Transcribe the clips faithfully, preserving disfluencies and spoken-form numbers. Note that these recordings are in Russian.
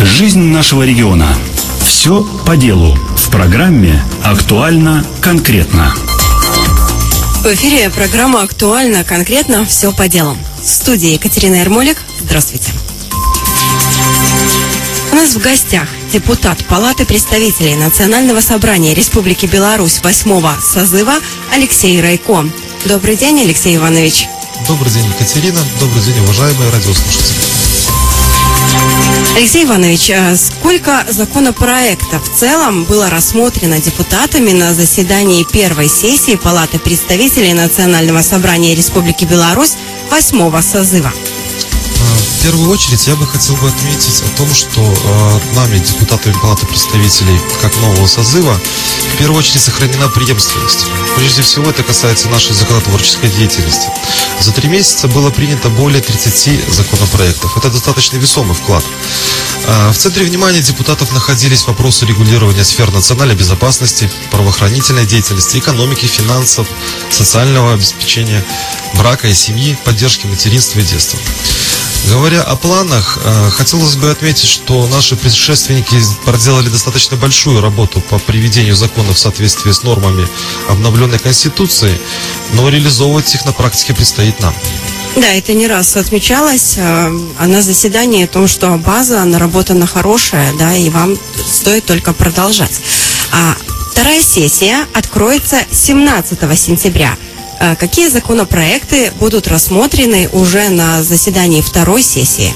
Жизнь нашего региона. Все по делу. В программе «Актуально конкретно». В эфире программа «Актуально конкретно. Все по делу». В студии Екатерина Ермолик. Здравствуйте. У нас в гостях депутат Палаты представителей Национального собрания Республики Беларусь восьмого созыва Алексей Райко. Добрый день, Алексей Иванович. Добрый день, Екатерина. Добрый день, уважаемые радиослушатели. Алексей Иванович, сколько законопроектов в целом было рассмотрено депутатами на заседании первой сессии Палаты представителей Национального собрания Республики Беларусь восьмого созыва? В первую очередь я бы хотел бы отметить о том, что э, нами, депутатами Палаты представителей, как нового созыва, в первую очередь сохранена преемственность. Прежде всего, это касается нашей законотворческой деятельности. За три месяца было принято более тридцати законопроектов. Это достаточно весомый вклад. Э, в центре внимания депутатов находились вопросы регулирования сфер национальной безопасности, правоохранительной деятельности, экономики, финансов, социального обеспечения, брака и семьи, поддержки материнства и детства. Говоря о планах, хотелось бы отметить, что наши предшественники проделали достаточно большую работу по приведению закона в соответствии с нормами обновленной Конституции, но реализовывать их на практике предстоит нам. Да, это не раз отмечалось а на заседании о том, что база наработана хорошая, да, и вам стоит только продолжать. А вторая сессия откроется семнадцатого сентября. Какие законопроекты будут рассмотрены уже на заседании второй сессии?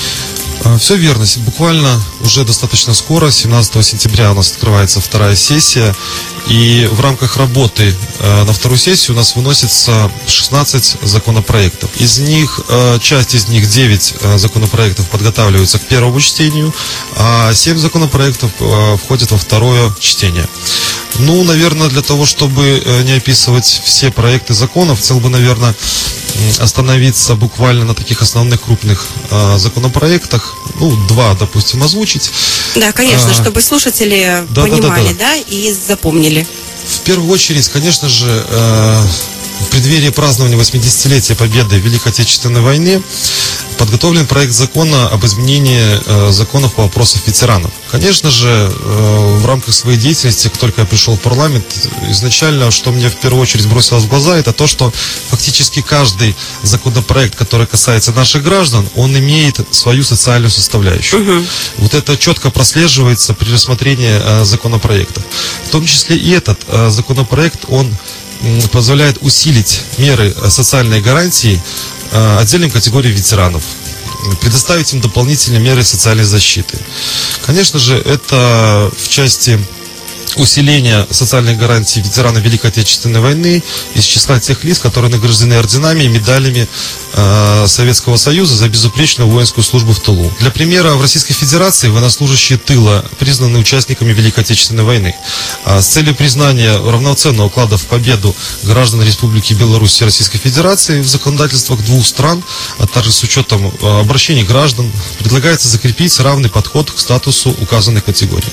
Все верно. Буквально уже достаточно скоро, семнадцатого сентября у нас открывается вторая сессия. И в рамках работы на вторую сессию у нас выносится шестнадцать законопроектов. Из них, часть из них, девять законопроектов подготавливаются к первому чтению, а семь законопроектов входят во второе чтение. Ну, наверное, для того, чтобы не описывать все проекты законов, хотел бы, наверное, остановиться буквально на таких основных крупных э, законопроектах. Ну, два, допустим, озвучить. Да, конечно, а, чтобы слушатели да, понимали, да, да, да. да, и запомнили. В первую очередь, конечно же, э, в преддверии празднования восьмидесятилетия победы в Великой Отечественной войне подготовлен проект закона об изменении э, законов по вопросам ветеранов. Конечно же, э, в рамках своей деятельности, как только я пришел в парламент, изначально, что мне в первую очередь бросилось в глаза, это то, что фактически каждый законопроект, который касается наших граждан, он имеет свою социальную составляющую. Угу. Вот это четко прослеживается при рассмотрении э, законопроектов. В том числе и этот э, законопроект, он э, позволяет усилить меры социальной гарантии отдельным категориям ветеранов, предоставить им дополнительные меры социальной защиты. Конечно же, это в части усиления социальных гарантий ветеранов Великой Отечественной войны из числа тех лиц, которые награждены орденами и медалями э, Советского Союза за безупречную воинскую службу в тылу. Для примера, в Российской Федерации военнослужащие тыла признаны участниками Великой Отечественной войны. А с целью признания равноценного вклада в победу граждан Республики Беларусь и Российской Федерации в законодательствах двух стран, а также с учетом э, обращений граждан, предлагается закрепить равный подход к статусу указанной категории.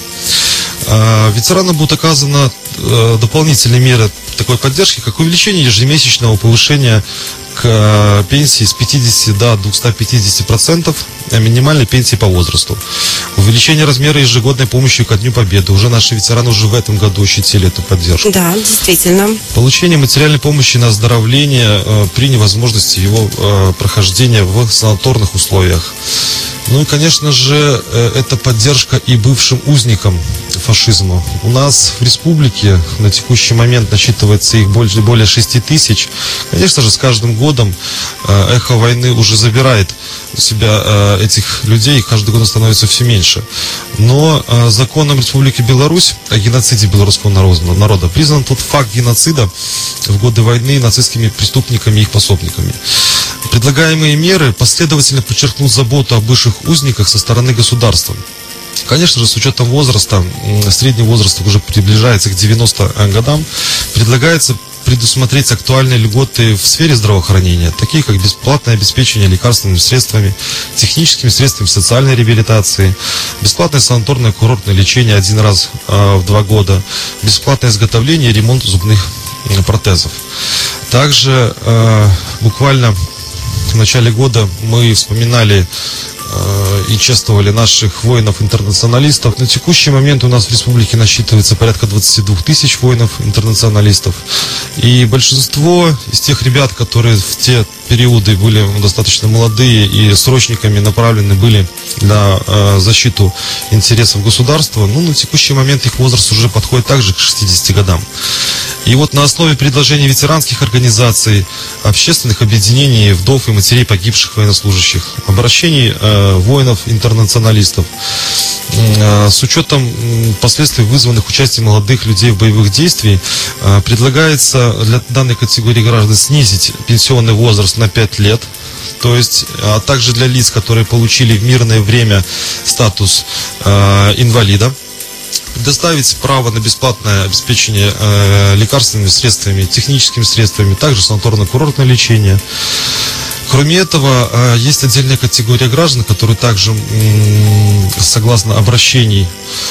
Ветеранам будут оказаны э, дополнительные меры такой поддержки, как увеличение ежемесячного повышения к э, пенсии с пятидесяти до двухсот пятидесяти процентов минимальной пенсии по возрасту. Увеличение размера ежегодной помощи ко Дню Победы. Уже наши ветераны уже в этом году ощутили эту поддержку. Да, действительно. Получение материальной помощи на оздоровление э, при невозможности его э, прохождения в санаторных условиях. Ну и, конечно же, это поддержка и бывшим узникам фашизма. У нас в республике на текущий момент насчитывается их более, более шести тысяч. Конечно же, с каждым годом эхо войны уже забирает у себя этих людей, и каждый год становится все меньше. Но законом Республики Беларусь о геноциде белорусского народа признан тот факт геноцида в годы войны нацистскими преступниками и их пособниками. Предлагаемые меры последовательно подчеркнут заботу о бывших узниках со стороны государства. Конечно же, с учетом возраста, средний возраст уже приближается к девяноста годам, предлагается предусмотреть актуальные льготы в сфере здравоохранения, такие как бесплатное обеспечение лекарственными средствами, техническими средствами социальной реабилитации, бесплатное санаторное курортное лечение один раз э, в два года, бесплатное изготовление и ремонт зубных э, протезов. Также э, буквально в начале года мы вспоминали э, и чествовали наших воинов-интернационалистов. На текущий момент у нас в республике насчитывается порядка двадцать два тысяч воинов-интернационалистов. И большинство из тех ребят, которые в те периоды были достаточно молодые и срочниками направлены были на э, защиту интересов государства, ну, на текущий момент их возраст уже подходит также к шестидесяти годам. И вот на основе предложений ветеранских организаций, общественных объединений, вдов и матерей погибших военнослужащих, обращений э, воинов-интернационалистов, э, с учетом э, последствий, вызванных участием молодых людей в боевых действиях, э, предлагается для данной категории граждан снизить пенсионный возраст на пять лет. То есть, а также для лиц, которые получили в мирное время статус э, инвалида, предоставить право на бесплатное обеспечение э, лекарственными средствами, техническими средствами, также санаторно-курортное лечение. Кроме этого, э, есть отдельная категория граждан, которые также, м, согласно обращений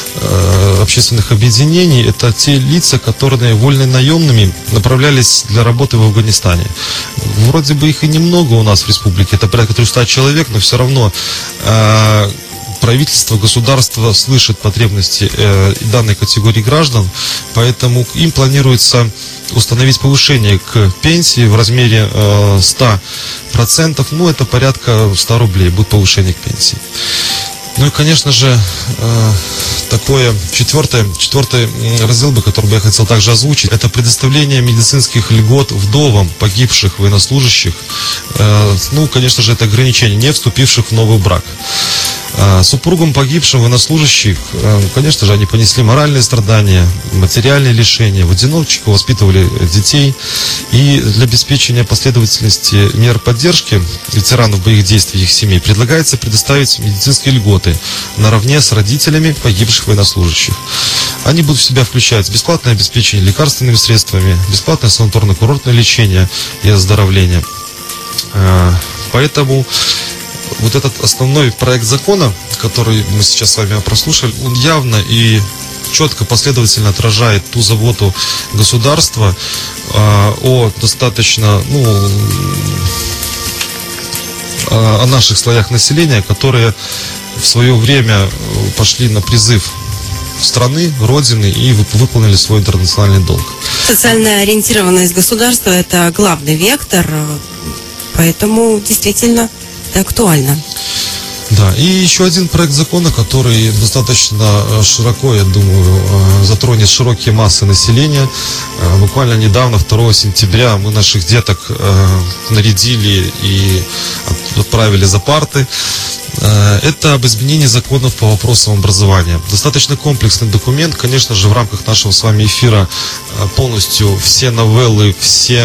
э, общественных объединений, это те лица, которые вольно-наемными направлялись для работы в Афганистане. Вроде бы их и немного у нас в республике, это порядка трехсот человек, но все равно э, правительство, государство слышит потребности э, данной категории граждан, поэтому им планируется установить повышение к пенсии в размере э, ста процентов, ну это порядка ста рублей будет повышение к пенсии. Ну и, конечно же, э, такое четвертое, четвертый раздел, бы, который бы я хотел также озвучить, это предоставление медицинских льгот вдовам погибших военнослужащих. Э, ну, конечно же, это ограничение, не вступивших в новый брак. Супругам погибших военнослужащих, конечно же, они понесли моральные страдания, материальные лишения, в одиночку воспитывали детей. И для обеспечения последовательности мер поддержки ветеранов боевых действий и их семей предлагается предоставить медицинские льготы наравне с родителями погибших военнослужащих. Они будут в себя включать бесплатное обеспечение лекарственными средствами, бесплатное санаторно-курортное лечение и оздоровление. Поэтому вот этот основной проект закона, который мы сейчас с вами прослушали, он явно и четко, последовательно отражает ту заботу государства э, о достаточно, ну, о, о наших слоях населения, которые в свое время пошли на призыв страны, родины и выполнили свой интернациональный долг. Социальная ориентированность государства – это главный вектор, поэтому действительно это актуально. Да, и еще один проект закона, который достаточно широко, я думаю, затронет широкие массы населения. Буквально недавно, второго сентября, мы наших деток нарядили и отправили за парты. Это об изменении законов по вопросам образования. Достаточно комплексный документ. Конечно же, в рамках нашего с вами эфира полностью все новеллы, все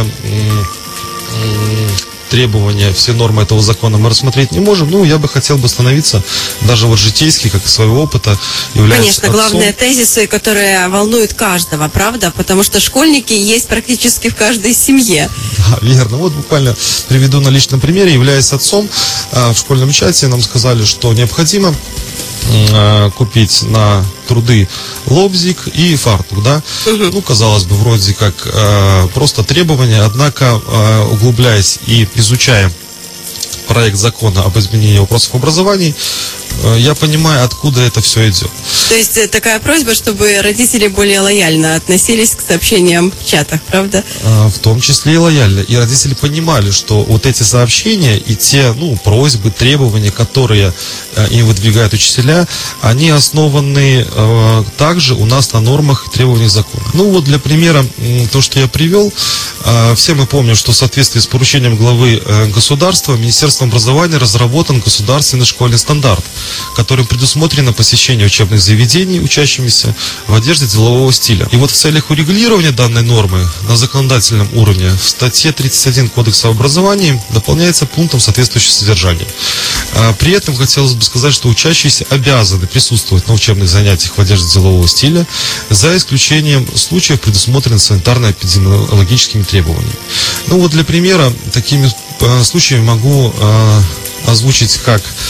требования, все нормы этого закона мы рассмотреть не можем. Ну, я бы хотел бы остановиться даже вот житейски, как из своего опыта, является Конечно, отцом. главные тезисы, которые волнуют каждого, правда? Потому что школьники есть практически в каждой семье. Да, верно. Вот буквально приведу на личном примере. Являясь отцом, в школьном чате нам сказали, что необходимо купить на труды лобзик и фартук, да? Uh-huh. Ну, казалось бы, вроде как э, просто требования, однако, э, углубляясь и изучая проект закона об изменении вопросов образования, э, я понимаю, откуда это все идет. То есть э, такая просьба, чтобы родители более лояльно относились к сообщениям в чатах, правда? Э, в том числе и лояльно. И родители понимали, что вот эти сообщения и те, ну, просьбы, требования, которые э, им выдвигают учителя, они основаны э, также у нас на нормах и требованиях закона. Ну вот для примера, э, то, что я привел, э, все мы помним, что в соответствии с поручением главы э, государства Министерством образования разработан государственный школьный стандарт, которым предусмотрено посещение учебных заведений учащимися в одежде делового стиля. И вот в целях урегулирования данной нормы на законодательном уровне в статье тридцать один Кодекса об образовании дополняется пунктом соответствующего содержания. При этом хотелось бы сказать, что учащиеся обязаны присутствовать на учебных занятиях в одежде делового стиля, за исключением случаев, предусмотренных санитарно-эпидемиологическими требованиями. Ну вот для примера, такими случаями могу э, озвучить как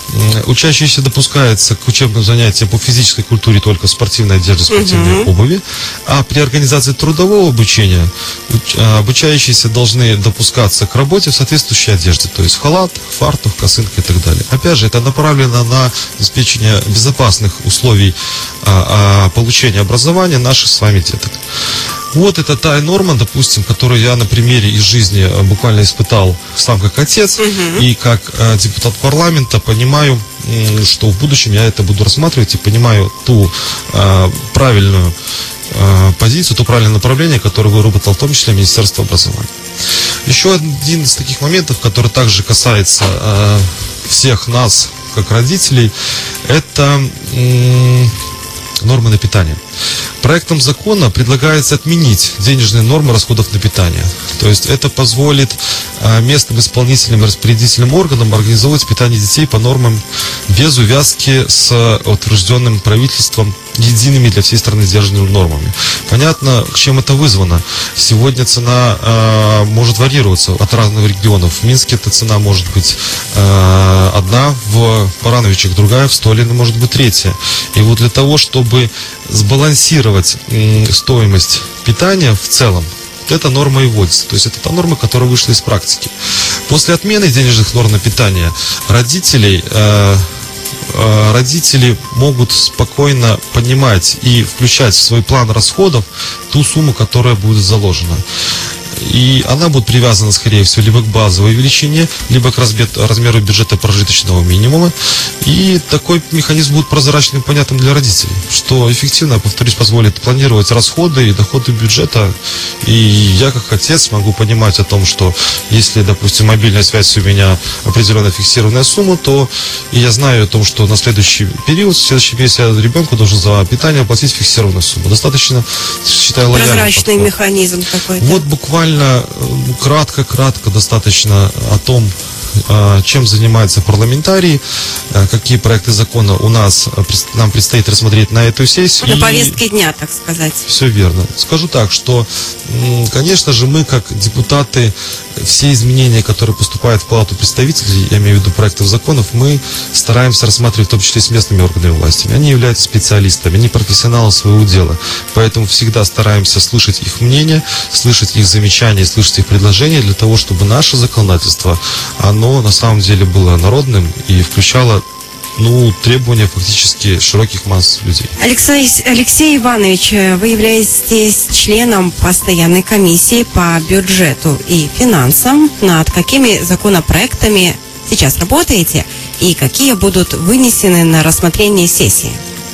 Учащиеся допускаются к учебным занятиям по физической культуре только в спортивной одежде, спортивной uh-huh. обуви. А при организации трудового обучения обучающиеся должны допускаться к работе в соответствующей одежде. То есть халат, фартук, косынка и так далее. Опять же, это направлено на обеспечение безопасных условий а, а, получения образования наших с вами деток. Вот это та норма, допустим, которую я на примере из жизни буквально испытал сам как отец uh-huh. и как э, депутат парламента понимаю, э, что в будущем я это буду рассматривать и понимаю ту э, правильную э, позицию, то правильное направление, которое выработал в том числе Министерство образования. Еще один из таких моментов, который также касается э, всех нас, как родителей, это э, нормы на питание. Проектом закона предлагается отменить денежные нормы расходов на питание. То есть это позволит а, местным исполнительным и распорядительным органам организовывать питание детей по нормам без увязки с утвержденным правительством едиными для всей страны сдержанными нормами. Понятно, чем это вызвано. Сегодня цена а, может варьироваться от разных регионов. В Минске эта цена может быть а, одна, в Барановичах другая, в Столино может быть третья. И вот для того, чтобы сбалансировать м, стоимость питания в целом, вот эта норма и вводится. То есть это та норма, которая вышла из практики. После отмены денежных норм на питание родителей э, э, родители могут спокойно понимать и включать в свой план расходов ту сумму, которая будет заложена. И она будет привязана, скорее всего, либо к базовой величине, либо к размеру бюджета прожиточного минимума. И такой механизм будет прозрачным и понятным для родителей, что эффективно, повторюсь, позволит планировать расходы и доходы бюджета. И я, как отец, могу понимать о том, что если, допустим, мобильная связь у меня определенная фиксированная сумма, то и я знаю о том, что на следующий период, в следующий месяц я ребенку должен за питание оплатить фиксированную сумму. Достаточно, считаю, лояльно. Прозрачный механизм какой-то. Вот буквально кратко-кратко достаточно о том, чем занимаются парламентарии, какие проекты закона у нас нам предстоит рассмотреть на эту сессию. На повестке дня, так сказать. Все верно. Скажу так, что, конечно же, мы, как депутаты, все изменения, которые поступают в Палату представителей, я имею в виду проектов законов, мы стараемся рассматривать в том числе с местными органами власти. Они являются специалистами, они профессионалы своего дела. Поэтому всегда стараемся слышать их мнение, слышать их замечания, слышать их предложения для того, чтобы наше законодательство, оно на самом деле было народным и включало ну, требования фактически широких масс людей. Алексей, Алексей Иванович, вы являетесь членом постоянной комиссии по бюджету и финансам. Над какими законопроектами сейчас работаете и какие будут вынесены на рассмотрение сессии?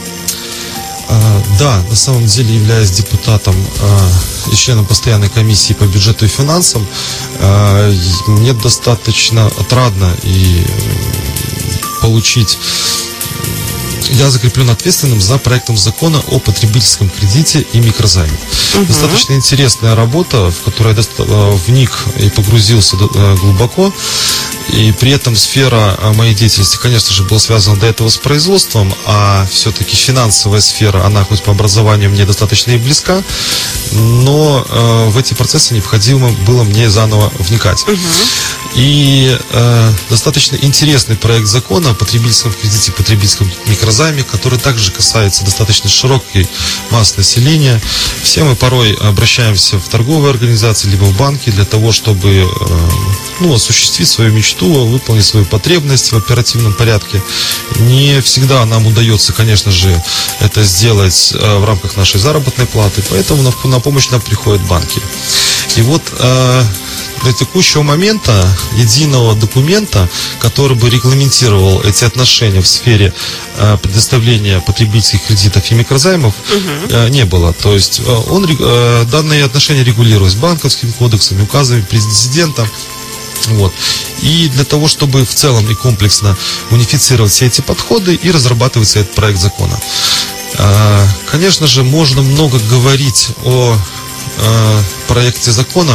А, да, на самом деле, являясь депутатом а, и членом постоянной комиссии по бюджету и финансам, а, мне достаточно отрадно и получить. Я закреплен ответственным за проектом закона о потребительском кредите и микрозайме. Uh-huh. Достаточно интересная работа, в которую я вник и погрузился глубоко. И при этом сфера моей деятельности, конечно же, была связана до этого с производством, а все-таки финансовая сфера, она хоть по образованию мне достаточно и близка, но э, в эти процессы необходимо было мне заново вникать. Uh-huh. И э, достаточно интересный проект закона о потребительском кредите и потребительском микрозайме, который также касается достаточно широкой массы населения. Все мы порой обращаемся в торговые организации, либо в банки для того, чтобы э, ну, осуществить свою мечту, выполнить свою потребность в оперативном порядке. Не всегда нам удается, конечно же, это сделать э, в рамках нашей заработной платы, поэтому на, на помощь нам приходят банки. И вот э, до текущего момента единого документа, который бы регламентировал эти отношения в сфере э, предоставления потребительских кредитов и микрозаймов, uh-huh. э, не было. То есть э, он, э, данные отношения регулировались банковскими кодексами, указами президента. Вот. И для того, чтобы в целом и комплексно унифицировать все эти подходы и разрабатывается этот проект закона. Э, конечно же, можно много говорить о э, проекте закона,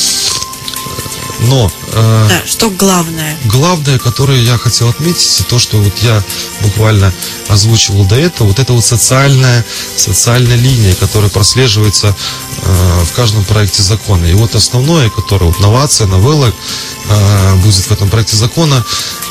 но э, да, что главное? Главное, которое я хотел отметить, то, что вот я буквально озвучивал до этого, вот это вот социальная, социальная линия, которая прослеживается э, в каждом проекте закона. И вот основное, которое вот новация, новелла э, будет в этом проекте закона,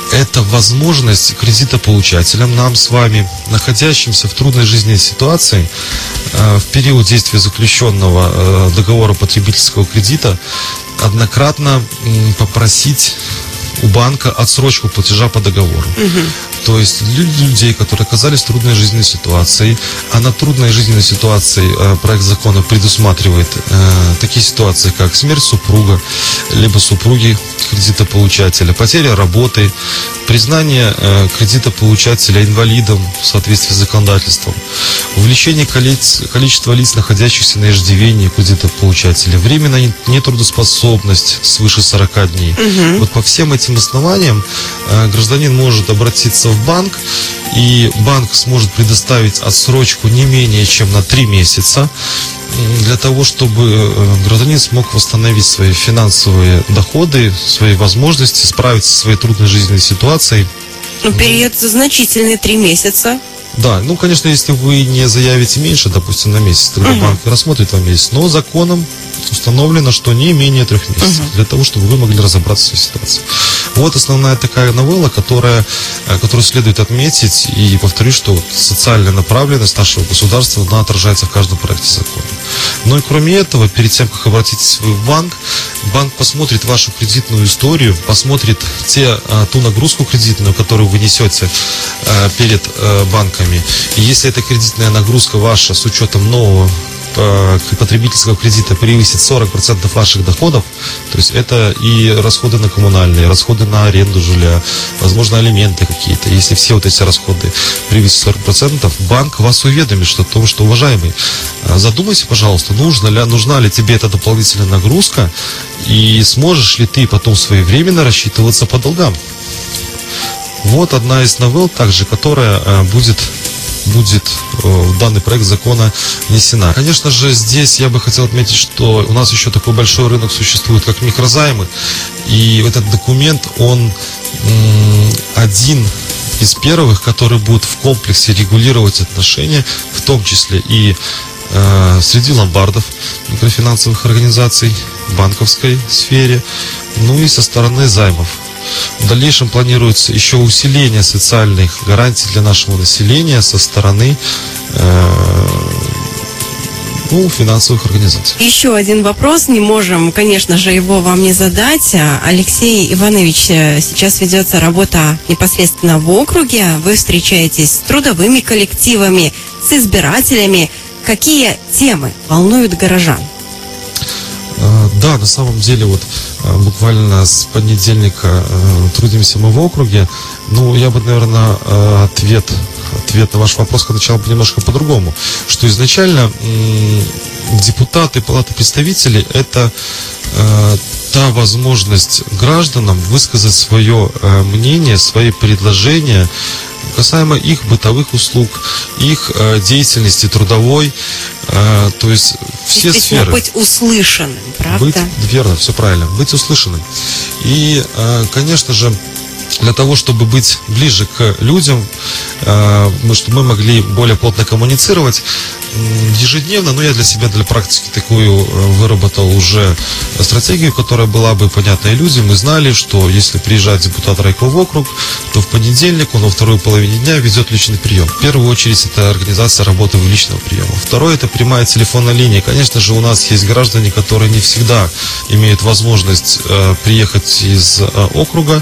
это возможность кредитополучателям, нам с вами, находящимся в трудной жизненной ситуации, в период действия заключенного договора потребительского кредита, однократно попросить у банка отсрочку платежа по договору. Угу. То есть людей, которые оказались в трудной жизненной ситуации, а на трудной жизненной ситуации э, проект закона предусматривает э, такие ситуации, как смерть супруга, либо супруги кредитополучателя, потеря работы, признание э, кредитополучателя инвалидом в соответствии с законодательством, увеличение количе- количества лиц, находящихся на иждивении кредитополучателя, временная нетрудоспособность свыше сорока дней. Угу. Вот по всем этим основаниям э, гражданин может обратиться в банк, и банк сможет предоставить отсрочку не менее чем на три месяца для того, чтобы гражданин смог восстановить свои финансовые доходы, свои возможности, справиться со своей трудной жизненной ситуацией. Ну, период значительный, три месяца. Да, ну, конечно, если вы не заявите меньше, допустим, на месяц, тогда uh-huh. банк рассмотрит вам месяц, но законом установлено, что не менее трех месяцев, uh-huh. для того, чтобы вы могли разобраться в своей ситуации. Вот основная такая новелла, которая, которую следует отметить, и повторюсь, что вот социальная направленность нашего государства, она отражается в каждом проекте закона. Ну и кроме этого, перед тем, как обратитесь вы в банк, банк посмотрит вашу кредитную историю, посмотрит те, ту нагрузку кредитную, которую вы несете перед банками. И если эта кредитная нагрузка ваша с учетом нового потребительского кредита превысит сорок процентов ваших доходов, то есть это и расходы на коммунальные, расходы на аренду жилья, возможно, алименты какие-то. Если все вот эти расходы превысят сорок процентов, банк вас уведомит, что, о том, что, уважаемый, задумайся, пожалуйста, нужна ли, нужна ли тебе эта дополнительная нагрузка, и сможешь ли ты потом своевременно рассчитываться по долгам. Вот одна из новелл, также, которая будет будет в данный проект закона внесена. Конечно же, здесь я бы хотел отметить, что у нас еще такой большой рынок существует, как микрозаймы. И этот документ, он м, один из первых, который будет в комплексе регулировать отношения, в том числе и э, среди ломбардов, микрофинансовых организаций, в банковской сфере, ну и со стороны займов. В дальнейшем планируется еще усиление социальных гарантий для нашего населения со стороны э, ну, финансовых организаций. Еще один вопрос, не можем, конечно же, его вам не задать. Алексей Иванович, сейчас ведется работа непосредственно в округе, вы встречаетесь с трудовыми коллективами, с избирателями. Какие темы волнуют горожан? Да, на самом деле, вот буквально с понедельника трудимся мы в округе. Ну, я бы, наверное, ответ, ответ на ваш вопрос начал бы немножко по-другому. Что изначально депутаты Палаты представителей – это та возможность гражданам высказать свое мнение, свои предложения касаемо их бытовых услуг, их э, деятельности трудовой, э, то есть все сферы. Быть услышанным, правда? Быть, верно, все правильно, быть услышанным. И, э, конечно же, для того, чтобы быть ближе к людям, э, чтобы мы могли более плотно коммуницировать, ежедневно, ну я для себя, для практики такую выработал уже стратегию, которая была бы понятна и людям. Мы знали, что если приезжает депутат райкома в округ, то в понедельник он во второй половине дня ведет личный прием. В первую очередь это организация работы в личного приема. Второе это прямая телефонная линия. Конечно же, у нас есть граждане, которые не всегда имеют возможность э, приехать из э, округа.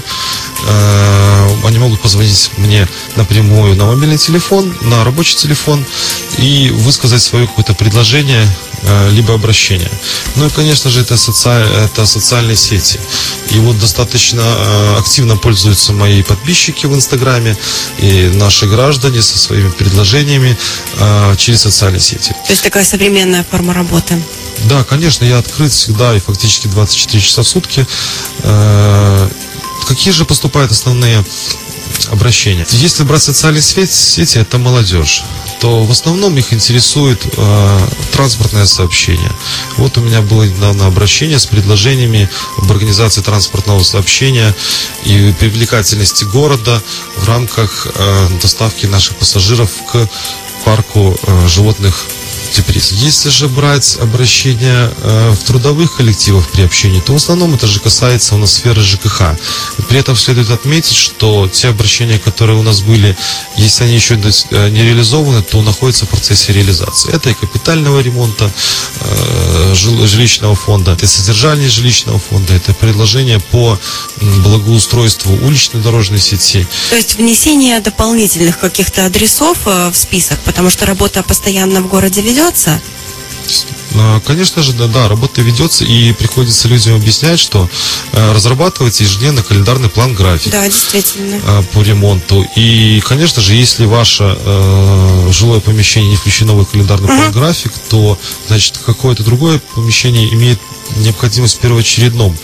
Э, они могут позвонить мне напрямую на мобильный телефон, на рабочий телефон и высказать сказать свое какое-то предложение, либо обращение. Ну и, конечно же, это, соци... это социальные сети. И вот достаточно активно пользуются мои подписчики в Инстаграме и наши граждане со своими предложениями через социальные сети. То есть такая современная форма работы? Да, конечно, я открыт всегда и фактически двадцать четыре часа в сутки. Какие же поступают основные обращения? Если брать социальные сети, это молодежь, то в основном их интересует э, транспортное сообщение. Вот у меня было недавно обращение с предложениями об организации транспортного сообщения и привлекательности города в рамках э, доставки наших пассажиров к парку э, животных октябрис. Если же брать обращения э, в трудовых коллективах при общении, то в основном это же касается у нас сферы ЖКХ. При этом следует отметить, что те обращения, которые у нас были, если они еще не реализованы, то находятся в процессе реализации. Это и капитального ремонта э, жилищного фонда, это и содержание жилищного фонда, это предложение по благоустройству уличной дорожной сети. То есть внесение дополнительных каких-то адресов э, в список, потому что работа постоянно в городе ведется? Конечно же, да, да, работа ведется, и приходится людям объяснять, что э, разрабатывается ежедневно календарный план график. Да, действительно. Э, по ремонту. И, конечно же, если ваше э, жилое помещение не включено в календарный uh-huh. план график, то, значит, какое-то другое помещение имеет необходимость в первоочередном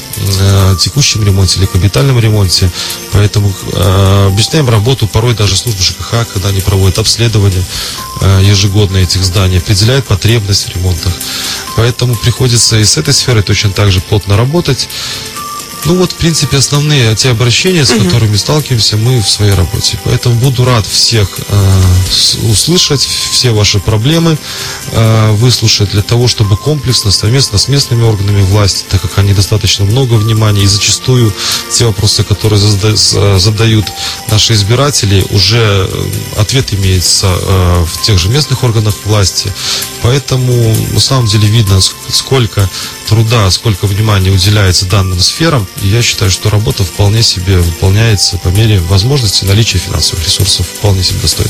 э, текущем ремонте или капитальном ремонте. Поэтому э, объясняем работу порой даже службы ЖКХ, когда они проводят обследование э, ежегодно этих зданий, определяют потребность в ремонтах. Поэтому приходится и с этой сферой точно так же плотно работать. Ну вот, в принципе, основные те обращения, с uh-huh. которыми сталкиваемся мы в своей работе. Поэтому буду рад всех э, услышать, все ваши проблемы, э, выслушать для того, чтобы комплексно, совместно с местными органами власти, так как они достаточно много внимания, и зачастую те вопросы, которые зада- задают наши избиратели, уже ответ имеется э, в тех же местных органах власти. Поэтому на самом деле видно, сколько труда, сколько внимания уделяется данным сферам. И я считаю, что работа вполне себе выполняется по мере возможности, наличия финансовых ресурсов вполне себе достойно.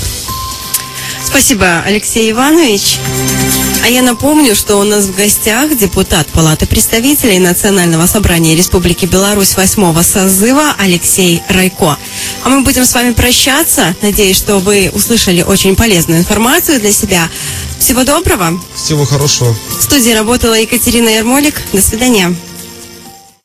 Спасибо, Алексей Иванович. А я напомню, что у нас в гостях депутат Палаты представителей Национального собрания Республики Беларусь восьмого созыва Алексей Райко. А мы будем с вами прощаться. Надеюсь, что вы услышали очень полезную информацию для себя. Всего доброго. Всего хорошего. В студии работала Екатерина Ермолик. До свидания.